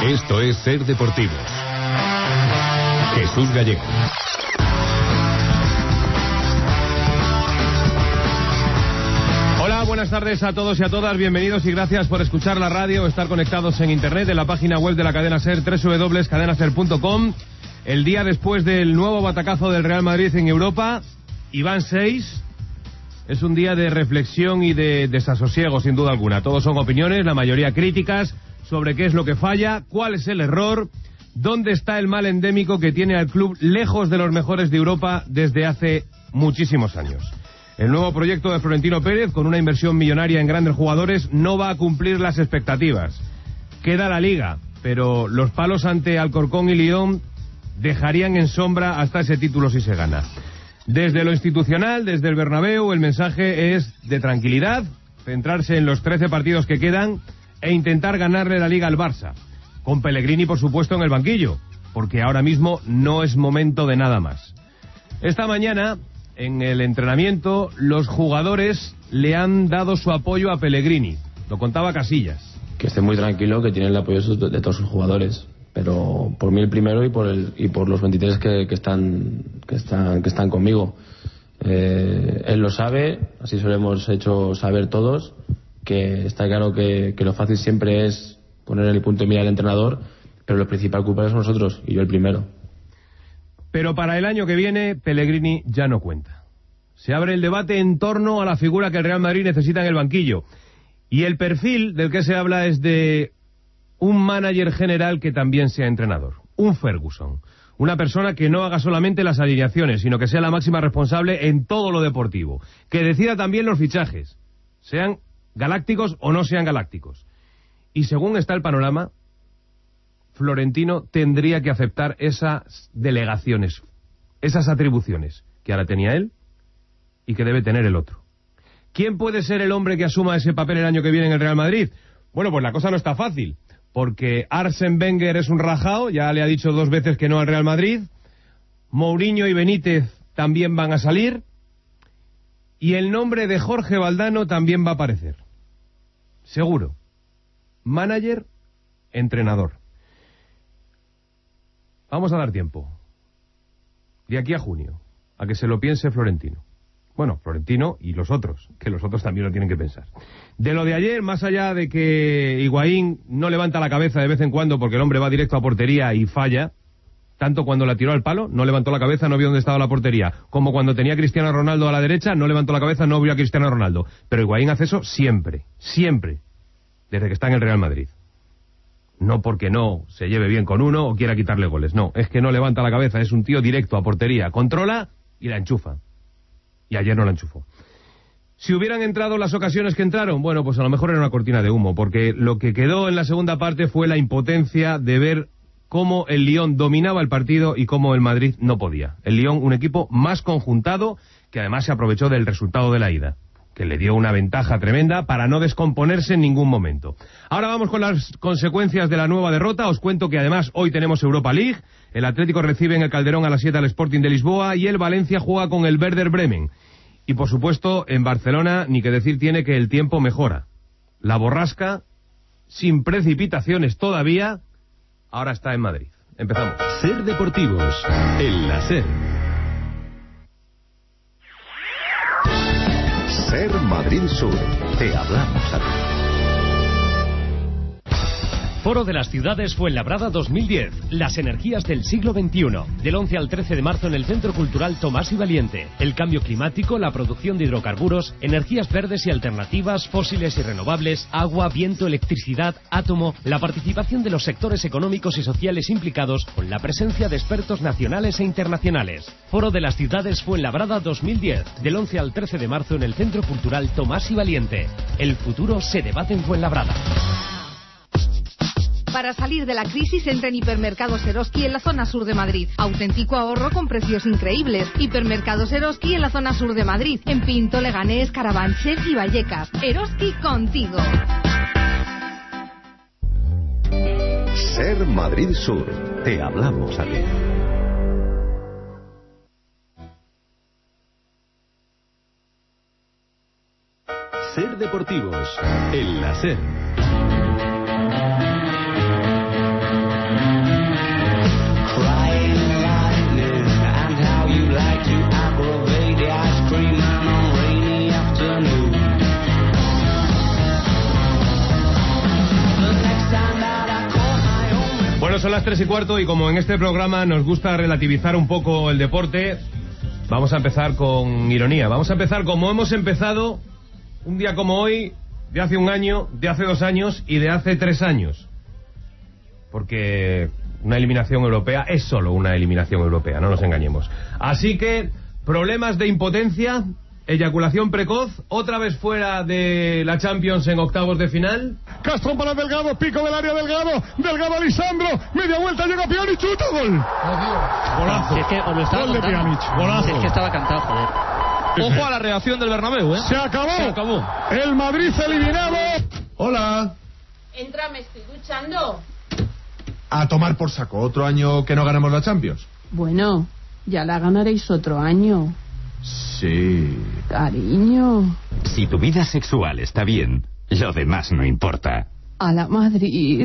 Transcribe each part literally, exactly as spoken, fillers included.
Esto es Ser Deportivos. Jesús Gallego. Hola, buenas tardes a todos y a todas. Bienvenidos y gracias por escuchar la radio o estar conectados en internet en la página web de la cadena SER, doble u doble u doble u punto cadena ser punto com. El día después del nuevo batacazo del Real Madrid en Europa, y van seis. Es un día de reflexión y de desasosiego, sin duda alguna. Todos son opiniones, la mayoría críticas, sobre qué es lo que falla, cuál es el error, dónde está el mal endémico que tiene al club lejos de los mejores de Europa desde hace muchísimos años. El nuevo proyecto de Florentino Pérez, con una inversión millonaria en grandes jugadores, no va a cumplir las expectativas. Queda la Liga, pero los palos ante Alcorcón y Lyon dejarían en sombra hasta ese título si se gana. Desde lo institucional, desde el Bernabéu, el mensaje es de tranquilidad, centrarse en los trece partidos que quedan e intentar ganarle la Liga al Barça, con Pellegrini, por supuesto, en el banquillo, porque ahora mismo no es momento de nada más. Esta mañana, en el entrenamiento, los jugadores le han dado su apoyo a Pellegrini. Lo contaba Casillas. Que esté muy tranquilo, que tiene el apoyo de todos sus jugadores. Pero por mí el primero y por el y por los veintitrés que, que están que están que están conmigo. Eh, él lo sabe, así se lo hemos hecho saber todos, que está claro que, que lo fácil siempre es poner el punto de mira al entrenador, pero lo principal culpable somos nosotros, y yo el primero. Pero para el año que viene, Pellegrini ya no cuenta. Se abre el debate en torno a la figura que el Real Madrid necesita en el banquillo. Y el perfil del que se habla es de un manager general que también sea entrenador, un Ferguson, una persona que no haga solamente las alineaciones, sino que sea la máxima responsable en todo lo deportivo, que decida también los fichajes, sean galácticos o no sean galácticos. Y según está el panorama, Florentino tendría que aceptar esas delegaciones, esas atribuciones que ahora tenía él y que debe tener el otro. ¿Quién puede ser el hombre que asuma ese papel el año que viene en el Real Madrid? Bueno, pues la cosa no está fácil, porque Arsène Wenger es un rajao, ya le ha dicho dos veces que no al Real Madrid, Mourinho y Benítez también van a salir, y el nombre de Jorge Valdano también va a aparecer. Seguro. Manager, entrenador. Vamos a dar tiempo. De aquí a junio, a que se lo piense Florentino. Bueno, Florentino y los otros, que los otros también lo tienen que pensar. De lo de ayer, más allá de que Higuaín no levanta la cabeza de vez en cuando porque el hombre va directo a portería y falla, tanto cuando la tiró al palo, no levantó la cabeza, no vio dónde estaba la portería, como cuando tenía a Cristiano Ronaldo a la derecha, no levantó la cabeza, no vio a Cristiano Ronaldo. Pero Higuaín hace eso siempre, siempre, desde que está en el Real Madrid. No porque no se lleve bien con uno o quiera quitarle goles, no, es que no levanta la cabeza, es un tío directo a portería, controla y la enchufa. Y ayer no la enchufó. Si hubieran entrado las ocasiones que entraron, bueno, pues a lo mejor era una cortina de humo, porque lo que quedó en la segunda parte fue la impotencia de ver cómo el Lyon dominaba el partido y cómo el Madrid no podía. El Lyon, un equipo más conjuntado, que además se aprovechó del resultado de la ida, que le dio una ventaja tremenda para no descomponerse en ningún momento. Ahora vamos con las consecuencias de la nueva derrota. Os cuento que además hoy tenemos Europa League. El Atlético recibe en el Calderón a las siete al Sporting de Lisboa y el Valencia juega con el Werder Bremen. Y por supuesto, en Barcelona, ni que decir tiene que el tiempo mejora. La borrasca, sin precipitaciones todavía, ahora está en Madrid. Empezamos. Ser Deportivos, en la SER. Ser Madrid Sur, te hablamos a ti. Foro de las Ciudades Fuenlabrada dos mil diez. Las energías del siglo veintiuno. Del once al trece de marzo en el Centro Cultural Tomás y Valiente. El cambio climático, la producción de hidrocarburos, energías verdes y alternativas, fósiles y renovables, agua, viento, electricidad, átomo, la participación de los sectores económicos y sociales implicados con la presencia de expertos nacionales e internacionales. Foro de las Ciudades Fuenlabrada dos mil diez. Del once al trece de marzo en el Centro Cultural Tomás y Valiente. El futuro se debate en Fuenlabrada. Para salir de la crisis, entra en Hipermercados Eroski en la zona sur de Madrid. Auténtico ahorro con precios increíbles. Hipermercados Eroski en la zona sur de Madrid. En Pinto, Leganés, Carabanchel y Vallecas. Eroski contigo. Ser Madrid Sur, te hablamos a ti. Ser Deportivos, en la SER. Bueno, son las tres y cuarto y como en este programa nos gusta relativizar un poco el deporte, vamos a empezar con ironía. Vamos a empezar como hemos empezado un día como hoy, de hace un año, de hace dos años y de hace tres años. Porque una eliminación europea es solo una eliminación europea, no nos engañemos. Así que, problemas de impotencia, eyaculación precoz, otra vez fuera de la Champions en octavos de final. Castro para Delgado, pico del área Delgado, Delgado a Lisandro, media vuelta, llega Pjanic, chuta, gol. Golazo. Si es que os lo estaba Gol de contando. Pjanic, golazo. Si es que estaba cantado, joder. Ojo a la reacción del Bernabéu, ¿eh? Se acabó. Se acabó. El Madrid eliminado. Hola. Entra, me estoy duchando. A tomar por saco, otro año que no ganamos la Champions. Bueno, ya la ganaréis otro año. Sí. Cariño. Si tu vida sexual está bien, lo demás no importa. A la Madrid.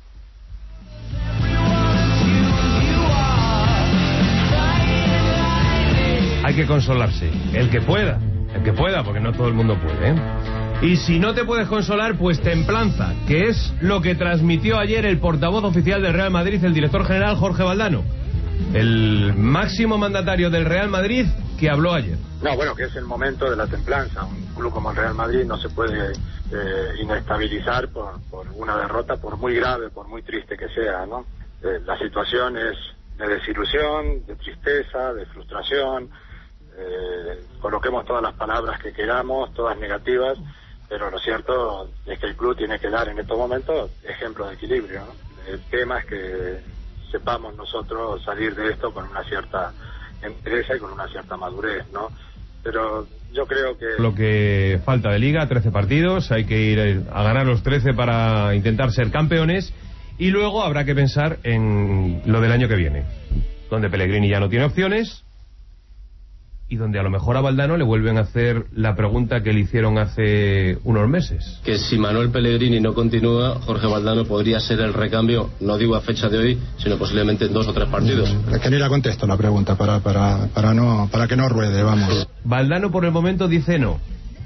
Hay que consolarse, el que pueda, el que pueda, porque no todo el mundo puede, ¿eh? Y si no te puedes consolar, pues templanza, que es lo que transmitió ayer el portavoz oficial del Real Madrid, el director general Jorge Valdano, el máximo mandatario del Real Madrid, que habló ayer. No, bueno, que es el momento de la templanza. Un club como el Real Madrid no se puede eh, inestabilizar por, por una derrota, por muy grave, por muy triste que sea, ¿no? Eh, la situación es de desilusión, de tristeza, de frustración. Eh, coloquemos todas las palabras que queramos, todas negativas, pero lo cierto es que el club tiene que dar en estos momentos ejemplo de equilibrio, ¿no? El tema es que sepamos nosotros salir de esto con una cierta entereza y con una cierta madurez, ¿no? Pero yo creo que... Lo que falta de Liga, trece partidos, hay que ir a ganar los trece para intentar ser campeones, y luego habrá que pensar en lo del año que viene, donde Pellegrini ya no tiene opciones, y donde a lo mejor a Valdano le vuelven a hacer la pregunta que le hicieron hace unos meses. Que si Manuel Pellegrini no continúa, Jorge Valdano podría ser el recambio, no digo a fecha de hoy, sino posiblemente en dos o tres partidos. Es que ni la contesto la pregunta para para para no para que no ruede, vamos. Valdano por el momento dice no,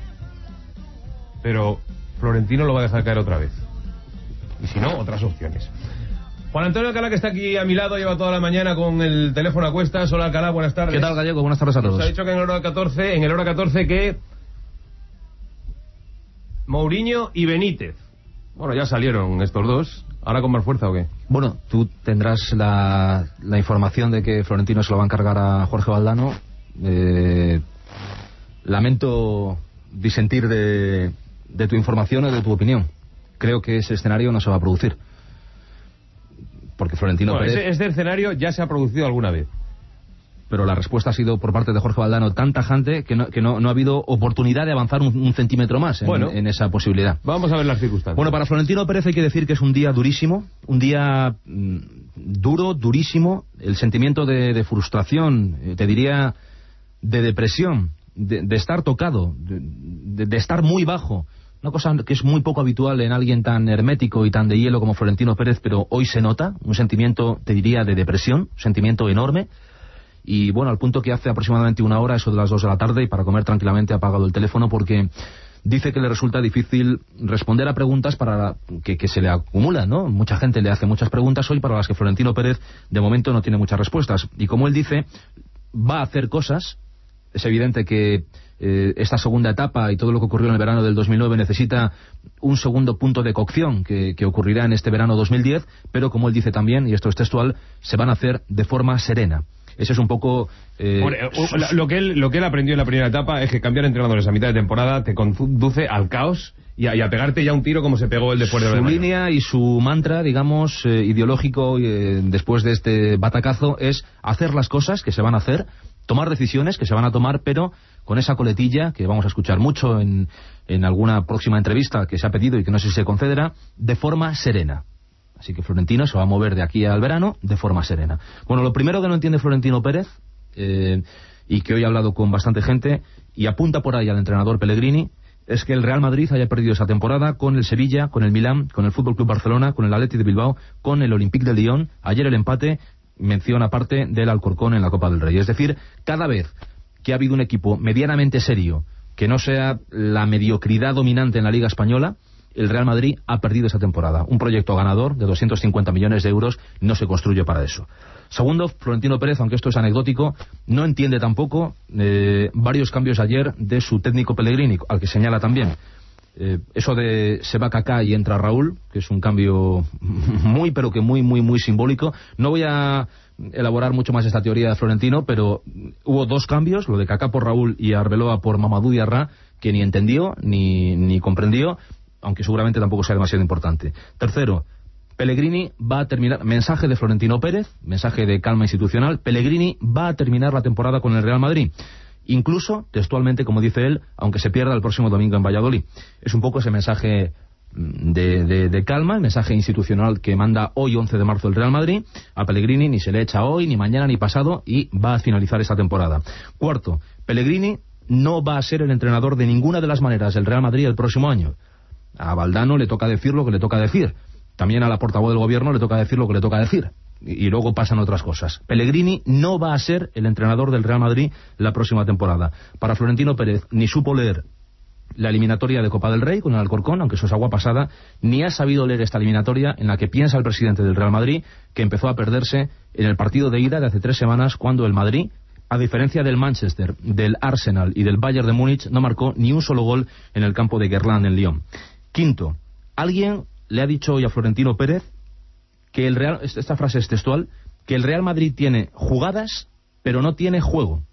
pero Florentino lo va a dejar caer otra vez, y si no, otras opciones. Juan Antonio Alcalá, que está aquí a mi lado, lleva toda la mañana con el teléfono a cuestas. Hola, Alcalá, buenas tardes. ¿Qué tal, Gallego? Buenas tardes a todos. Nos ha dicho que en el hora catorce, en el hora catorce que Mourinho y Benítez. Bueno, ya salieron estos dos. ¿Ahora con más fuerza o qué? Bueno, tú tendrás la, la información de que Florentino se lo va a encargar a Jorge Valdano. Eh, lamento disentir de, de tu información o de tu opinión. Creo que ese escenario no se va a producir. Porque Florentino bueno, Pérez... Ese, ese escenario ya se ha producido alguna vez. Pero la respuesta ha sido por parte de Jorge Valdano tan tajante que no, que no, no ha habido oportunidad de avanzar un, un centímetro más en, bueno, en esa posibilidad. Vamos a ver las circunstancias. Bueno, para Florentino Pérez hay que decir que es un día durísimo, un día mmm, duro, durísimo. El sentimiento de, de frustración, eh, te diría de depresión, de, de estar tocado, de, de, de estar muy bajo. Una cosa que es muy poco habitual en alguien tan hermético y tan de hielo como Florentino Pérez, pero hoy se nota, un sentimiento, te diría, de depresión, un sentimiento enorme, y bueno, al punto que hace aproximadamente una hora, eso de las dos de la tarde, y para comer tranquilamente ha apagado el teléfono porque dice que le resulta difícil responder a preguntas para que, que se le acumulan, ¿no? Mucha gente le hace muchas preguntas hoy para las que Florentino Pérez de momento no tiene muchas respuestas, y como él dice, va a hacer cosas. Es evidente que eh, esta segunda etapa y todo lo que ocurrió en el verano del dos mil nueve necesita un segundo punto de cocción que, que ocurrirá en este verano dos mil diez, pero como él dice también, y esto es textual, se van a hacer de forma serena. Ese es un poco... Eh, bueno, lo, que él, lo que él aprendió en la primera etapa es que cambiar entrenadores a mitad de temporada te conduce al caos y a, y a pegarte ya un tiro como se pegó el después de Su lo de línea y su mantra, digamos, eh, ideológico eh, después de este batacazo es hacer las cosas que se van a hacer, tomar decisiones que se van a tomar, pero con esa coletilla que vamos a escuchar mucho en, en alguna próxima entrevista que se ha pedido y que no sé si se concederá, de forma serena. Así que Florentino se va a mover de aquí al verano de forma serena. Bueno, lo primero que no entiende Florentino Pérez, eh, y que hoy ha hablado con bastante gente, y apunta por ahí al entrenador Pellegrini, es que el Real Madrid haya perdido esa temporada con el Sevilla, con el Milán, con el F C Barcelona, con el Athletic de Bilbao, con el Olympique de Lyon, ayer el empate, mención aparte del Alcorcón en la Copa del Rey. Es decir, cada vez que ha habido un equipo medianamente serio, que no sea la mediocridad dominante en la Liga Española, el Real Madrid ha perdido esa temporada. Un proyecto ganador de doscientos cincuenta millones de euros no se construye para eso. Segundo, Florentino Pérez, aunque esto es anecdótico, no entiende tampoco eh, varios cambios ayer de su técnico Pellegrini, al que señala también. Eh, eso de se va Kaká y entra Raúl, que es un cambio muy, pero que muy, muy, muy simbólico. No voy a elaborar mucho más esta teoría de Florentino, pero hubo dos cambios, lo de Kaká por Raúl y Arbeloa por Mamadou Diarra, que ni entendió ni, ni comprendió, aunque seguramente tampoco sea demasiado importante. Tercero, Pellegrini va a terminar, mensaje de Florentino Pérez, mensaje de calma institucional, Pellegrini va a terminar la temporada con el Real Madrid. Incluso, textualmente, como dice él, aunque se pierda el próximo domingo en Valladolid. Es un poco ese mensaje de, de, de calma, el mensaje institucional que manda hoy, once de marzo, el Real Madrid. A Pellegrini ni se le echa hoy, ni mañana, ni pasado, y va a finalizar esa temporada. Cuarto, Pellegrini no va a ser el entrenador de ninguna de las maneras del Real Madrid el próximo año. A Valdano le toca decir lo que le toca decir. También a la portavoz del gobierno le toca decir lo que le toca decir. Y luego pasan otras cosas. Pellegrini no va a ser el entrenador del Real Madrid la próxima temporada. Para Florentino Pérez ni supo leer la eliminatoria de Copa del Rey con el Alcorcón, aunque eso es agua pasada, ni ha sabido leer esta eliminatoria en la que piensa el presidente del Real Madrid que empezó a perderse en el partido de ida de hace tres semanas, cuando el Madrid, a diferencia del Manchester, del Arsenal y del Bayern de Múnich, no marcó ni un solo gol en el campo de Guerlain en Lyon. Quinto, alguien le ha dicho hoy a Florentino Pérez que el Real, esta frase es textual, que el Real Madrid tiene jugadas, pero no tiene juego.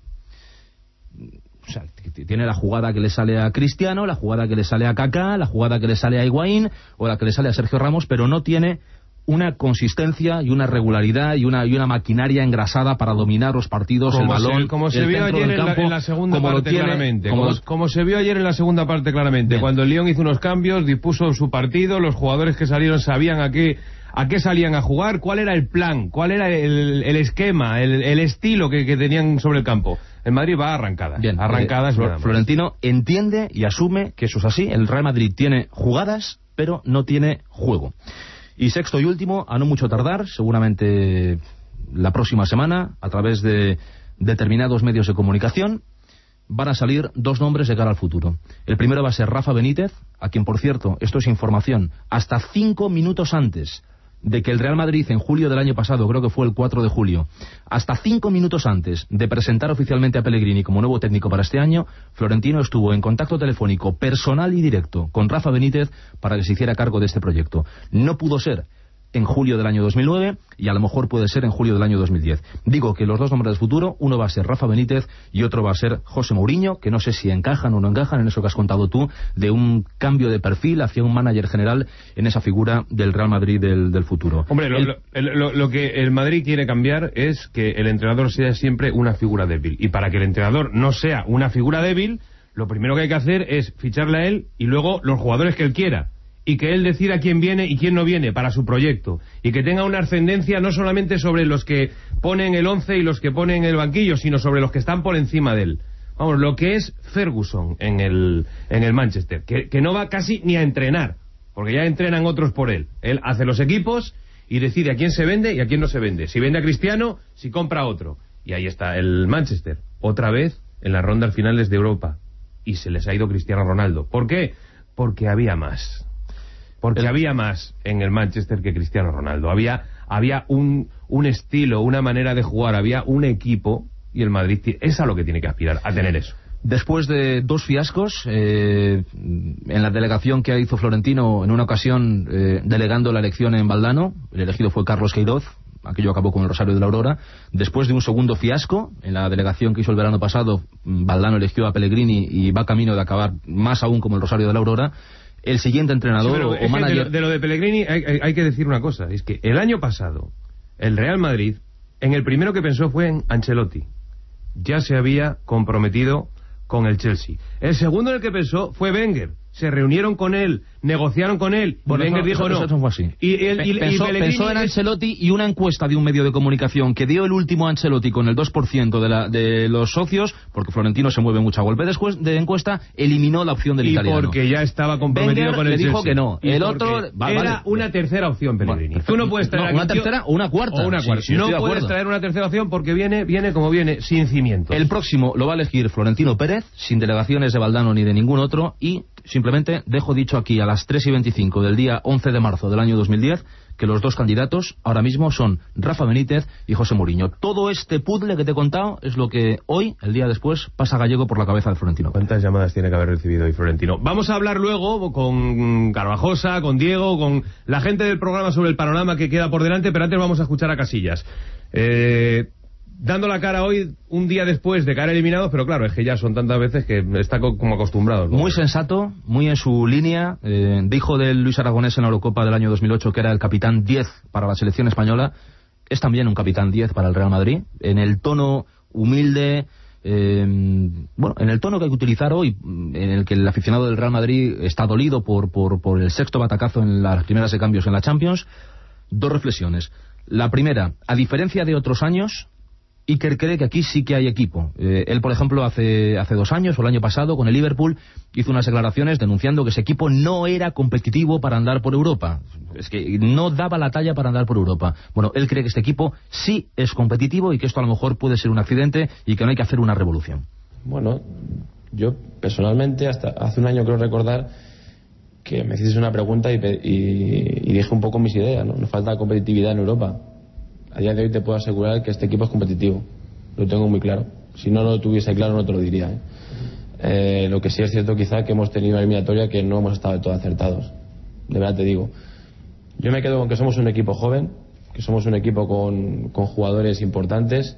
O sea, tiene la jugada que le sale a Cristiano, la jugada que le sale a Kaká, la jugada que le sale a Higuaín, o la que le sale a Sergio Ramos, pero no tiene una consistencia y una regularidad y una y una maquinaria engrasada para dominar los partidos, como el balón, se, como se el vio ayer del campo, en, la, en la segunda como parte tiene, claramente como, como, lo, como se vio ayer en la segunda parte claramente. Bien. Cuando el Lyon hizo unos cambios, dispuso su partido, los jugadores que salieron sabían a qué a qué salían a jugar, cuál era el plan, cuál era el, el esquema, el, el estilo que, que tenían sobre el campo. El Madrid va a arrancadas. Bien, arrancadas. Eh, Florentino entiende y asume que eso es así. El Real Madrid tiene jugadas, pero no tiene juego. Y sexto y último, a no mucho tardar, seguramente la próxima semana, a través de determinados medios de comunicación, van a salir dos nombres de cara al futuro. El primero va a ser Rafa Benítez, a quien, por cierto, esto es información, hasta cinco minutos antes de que el Real Madrid, en julio del año pasado, creo que fue el cuatro de julio, hasta cinco minutos antes de presentar oficialmente a Pellegrini como nuevo técnico para este año, Florentino estuvo en contacto telefónico personal y directo con Rafa Benítez para que se hiciera cargo de este proyecto. No pudo ser en julio del año dos mil nueve y a lo mejor puede ser en julio del año dos mil diez. Digo que los dos nombres del futuro, uno va a ser Rafa Benítez y otro va a ser José Mourinho, que no sé si encajan o no encajan en eso que has contado tú, de un cambio de perfil hacia un manager general en esa figura del Real Madrid del, del futuro. Hombre, lo, el... lo, lo, lo que el Madrid quiere cambiar es que el entrenador sea siempre una figura débil. Y para que el entrenador no sea una figura débil, lo primero que hay que hacer es ficharle a él y luego los jugadores que él quiera. Y que él decida quién viene y quién no viene para su proyecto. Y que tenga una ascendencia no solamente sobre los que ponen el once y los que ponen el banquillo, sino sobre los que están por encima de él. Vamos, lo que es Ferguson en el, en el Manchester, que, que no va casi ni a entrenar, porque ya entrenan otros por él. Él hace los equipos y decide a quién se vende y a quién no se vende. Si vende a Cristiano, si compra a otro. Y ahí está el Manchester, otra vez en las rondas finales de Europa. Y se les ha ido Cristiano Ronaldo. ¿Por qué? Porque había más. Porque el... había más en el Manchester que Cristiano Ronaldo. Había había un, un estilo, una manera de jugar, había un equipo, y el Madrid es a lo que tiene que aspirar, a tener eso. Después de dos fiascos, eh, en la delegación que hizo Florentino en una ocasión eh, delegando la elección en Valdano, el elegido fue Carlos Queiroz, aquello acabó con el Rosario de la Aurora. Después de un segundo fiasco, en la delegación que hizo el verano pasado, Valdano eligió a Pellegrini y va camino de acabar más aún como el Rosario de la Aurora. El siguiente entrenador sí, o, o manager... De lo, de lo de Pellegrini hay, hay, hay que decir una cosa, es que el año pasado el Real Madrid, en el primero que pensó fue en Ancelotti. Ya se había comprometido con el Chelsea. El segundo en el que pensó fue Wenger. Se reunieron con él, negociaron con él, y bueno, Wenger eso, dijo eso, no. Eso fue así. Y, el, y, pensó, y pensó en Ancelotti, y una encuesta de un medio de comunicación que dio el último Ancelotti con el dos por ciento de, la, de los socios, porque Florentino se mueve mucho a golpe de, de encuesta, eliminó la opción del y italiano. Y porque ya estaba comprometido Wenger con el le dijo Chelsea. que no. Y el otro va, era vale. una tercera opción, Pellegrini. Bueno, Tú no puedes traer no, una tercera o una cuarta. O una cuarta. Sí, sí, no puedes traer una tercera opción porque viene viene como viene, sin cimientos. El próximo lo va a elegir Florentino Pérez, sin delegaciones de Valdano ni de ningún otro, y simplemente dejo dicho aquí a las tres y veinticinco del día once de marzo del año dos mil diez que los dos candidatos ahora mismo son Rafa Benítez y José Mourinho. Todo este puzzle que te he contado es lo que hoy, el día después, pasa Gallego por la cabeza de Florentino. ¿Cuántas llamadas tiene que haber recibido hoy Florentino? Vamos a hablar luego con Carvajosa, con Diego, con la gente del programa sobre el panorama que queda por delante, pero antes vamos a escuchar a Casillas. Eh... Dando la cara hoy, un día después de caer eliminados, pero claro, es que ya son tantas veces que está co como acostumbrado, ¿no? Muy sensato, muy en su línea. Eh, dijo de Luis Aragonés en la Eurocopa del año dos mil ocho que era el capitán diez para la selección española. Es también un capitán diez para el Real Madrid. En el tono humilde, eh, bueno, en el tono que hay que utilizar hoy, en el que el aficionado del Real Madrid está dolido por, por, por el sexto batacazo en las primeras de cambios en la Champions. Dos reflexiones. La primera, a diferencia de otros años, Iker cree que aquí sí que hay equipo. Eh, él, por ejemplo, hace, hace dos años o el año pasado, con el Liverpool, hizo unas declaraciones denunciando que ese equipo no era competitivo para andar por Europa. Es que no daba la talla para andar por Europa. Bueno, él cree que este equipo sí es competitivo y que esto a lo mejor puede ser un accidente y que no hay que hacer una revolución. Bueno, yo personalmente, hasta hace un año creo recordar que me hiciste una pregunta y, y, y dije un poco mis ideas, ¿no? Nos falta competitividad en Europa. A día de hoy te puedo asegurar que este equipo es competitivo. Lo tengo muy claro. Si no lo tuviese claro no te lo diría. ¿eh? Eh, lo que sí es cierto quizá que hemos tenido una eliminatoria que no hemos estado del todo acertados. De verdad te digo. Yo me quedo con que somos un equipo joven, que somos un equipo con, con jugadores importantes,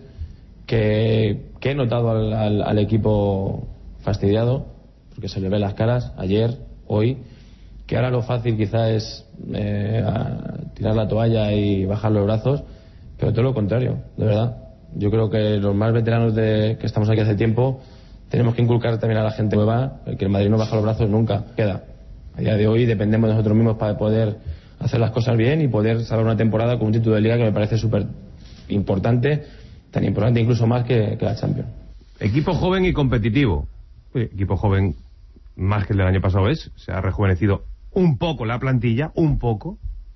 que, que he notado al, al, al equipo fastidiado, porque se le ve las caras ayer, hoy, que ahora lo fácil quizá es eh, tirar la toalla y bajar los brazos. Pero todo lo contrario, de verdad. Yo creo que los más veteranos de que estamos aquí hace tiempo tenemos que inculcar también a la gente nueva que el Madrid no baja los brazos nunca, queda. A día de hoy dependemos de nosotros mismos para poder hacer las cosas bien y poder salvar una temporada con un título de Liga que me parece súper importante, tan importante incluso más que, que la Champions. Equipo joven y competitivo. Equipo joven más que el del año pasado es, se ha rejuvenecido un poco la plantilla, un poco.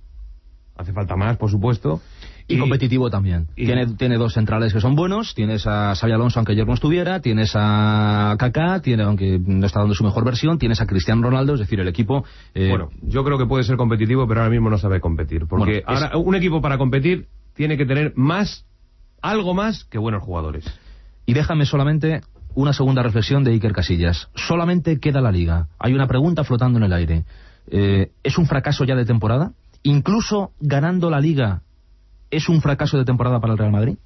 Hace falta más, por supuesto. Y, y competitivo también. Y tiene, tiene dos centrales que son buenos. Tienes a Xabi Alonso, aunque ayer no estuviera. Tienes a Kaká, tiene, aunque no está dando su mejor versión. Tienes a Cristiano Ronaldo, es decir, el equipo... Eh... Bueno, yo creo que puede ser competitivo, pero ahora mismo no sabe competir. Porque bueno, ahora es... un equipo para competir tiene que tener más, algo más que buenos jugadores. Y déjame solamente una segunda reflexión de Iker Casillas. Solamente queda la Liga. Hay una pregunta flotando en el aire. Eh, ¿Es un fracaso ya de temporada? Incluso ganando la Liga, ¿es un fracaso de temporada para el Real Madrid?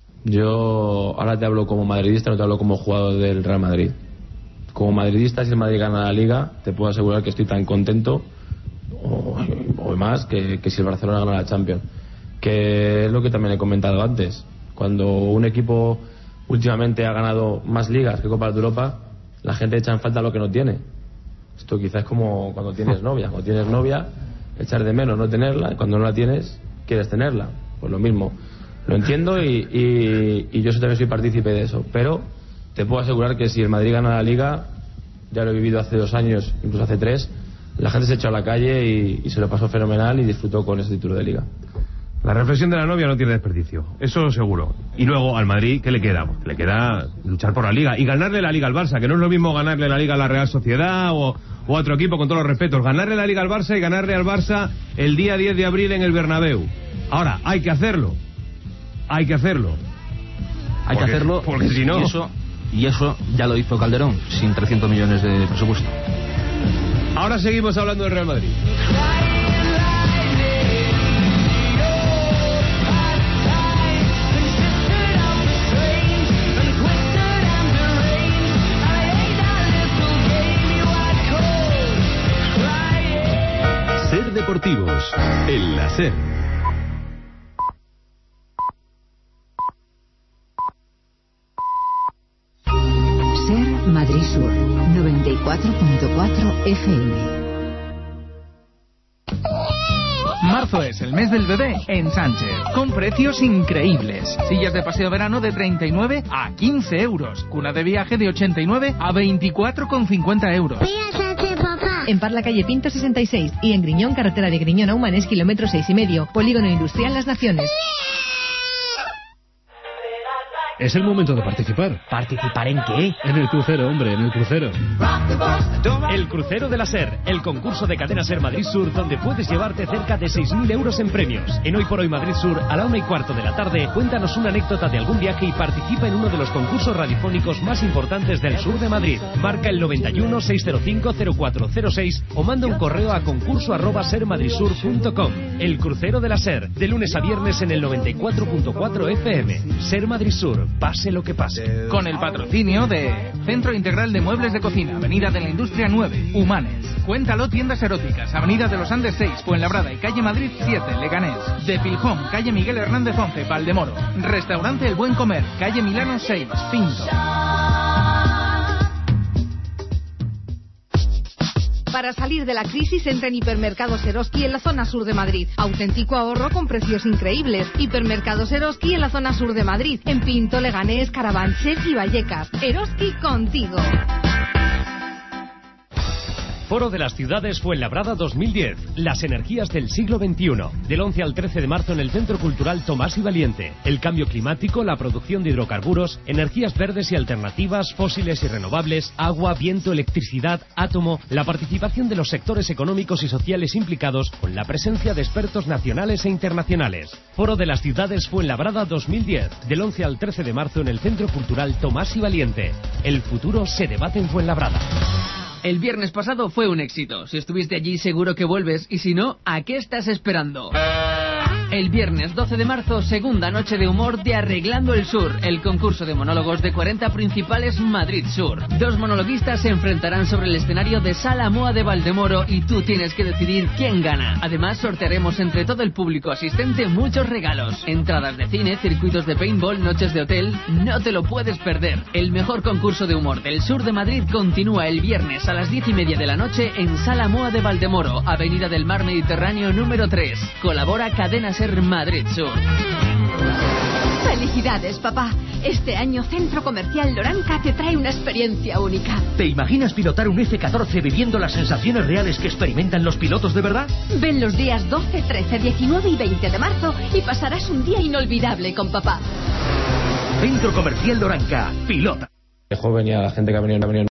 Yo ahora te hablo como madridista, no te hablo como jugador del Real Madrid. Como madridista, si el Madrid gana la Liga, te puedo asegurar que estoy tan contento o, o más que, que si el Barcelona gana la Champions. Que es lo que también he comentado antes. Cuando un equipo últimamente ha ganado más ligas que Copas de Europa, la gente echa en falta lo que no tiene. Esto quizás es como cuando tienes novia. Cuando tienes novia, echar de menos no tenerla, y cuando no la tienes, quieres tenerla. Pues lo mismo. Lo entiendo y, y, y yo también soy partícipe de eso. Pero te puedo asegurar que si el Madrid gana la Liga, ya lo he vivido hace dos años, incluso hace tres, la gente se echó a la calle y, y se lo pasó fenomenal y disfrutó con ese título de Liga. La reflexión de la novia no tiene desperdicio, eso seguro. Y luego al Madrid, ¿qué le queda? Pues le queda luchar por la Liga y ganarle la Liga al Barça, que no es lo mismo ganarle la Liga a la Real Sociedad o, o a otro equipo, con todos los respetos. Ganarle la Liga al Barça y ganarle al Barça el día diez de abril en el Bernabéu. Ahora, hay que hacerlo. Hay que hacerlo. Hay porque, que hacerlo porque si no... Y eso, y eso ya lo hizo Calderón, sin trescientos millones de presupuesto. Ahora seguimos hablando del Real Madrid. Ser Deportivos, el láser. Ser Madrid Sur, noventa y cuatro punto cuatro F M. Marzo es el mes del bebé en Sánchez, con precios increíbles. Sillas de paseo verano de treinta y nueve a quince euros. Cuna de viaje de ochenta y nueve a veinticuatro con cincuenta euros. En Parla, calle Pinto sesenta y seis, y en Griñón, carretera de Griñón a Humanes, kilómetro seis y medio. Polígono Industrial Las Naciones. Es el momento de participar. ¿Participar en qué? En el crucero, hombre, en el crucero. El crucero de la SER, el concurso de Cadena SER Madrid Sur, donde puedes llevarte cerca de seis mil euros en premios. En Hoy por Hoy Madrid Sur, a la una y cuarto de la tarde, cuéntanos una anécdota de algún viaje y participa en uno de los concursos radiofónicos más importantes del sur de Madrid. Marca el noventa y uno, seiscientos cinco, cero cuatro cero seis o manda un correo a concurso arroba sermadridsur punto com. El crucero de la SER, de lunes a viernes en el noventa y cuatro punto cuatro F M. SER Madrid Sur, pase lo que pase. Con el patrocinio de Centro Integral de Muebles de Cocina, Avenida de la Industria nueve, Humanes. Cuéntalo, tiendas eróticas, Avenida de los Andes seis, Fuenlabrada y Calle Madrid siete, Leganés. De Pilhome, Calle Miguel Hernández once, Valdemoro. Restaurante El Buen Comer, Calle Milano seis, Pinto. Para salir de la crisis, entra en Hipermercados Eroski en la zona sur de Madrid. Auténtico ahorro con precios increíbles. Hipermercados Eroski en la zona sur de Madrid. En Pinto, Leganés, Carabanchel y Vallecas. Eroski contigo. Foro de las Ciudades Fuenlabrada dos mil diez. Las energías del siglo veintiuno. Del once al trece de marzo en el Centro Cultural Tomás y Valiente. El cambio climático, la producción de hidrocarburos, energías verdes y alternativas, fósiles y renovables, agua, viento, electricidad, átomo, la participación de los sectores económicos y sociales implicados con la presencia de expertos nacionales e internacionales. Foro de las Ciudades Fuenlabrada dos mil diez. Del once al trece de marzo en el Centro Cultural Tomás y Valiente. El futuro se debate en Fuenlabrada. El viernes pasado fue un éxito. Si estuviste allí seguro que vuelves y si no, ¿a qué estás esperando? El viernes doce de marzo, segunda noche de humor de Arreglando el Sur, el concurso de monólogos de cuarenta principales Madrid Sur. Dos monologuistas se enfrentarán sobre el escenario de Sala Moa de Valdemoro y tú tienes que decidir quién gana. Además, sortearemos entre todo el público asistente muchos regalos. Entradas de cine, circuitos de paintball, noches de hotel. No te lo puedes perder. El mejor concurso de humor del sur de Madrid continúa el viernes a las diez y media de la noche en Sala Moa de Valdemoro, Avenida del Mar Mediterráneo número tres. Colabora Cadena SER Madrid Sur. Felicidades, papá. Este año Centro Comercial Loranca te trae una experiencia única. ¿Te imaginas pilotar un F catorce viviendo las sensaciones reales que experimentan los pilotos de verdad? Ven los días doce, trece, diecinueve y veinte de marzo y pasarás un día inolvidable con papá. Centro Comercial Loranca, pilota. De joven y a la gente que ha venido, ha venido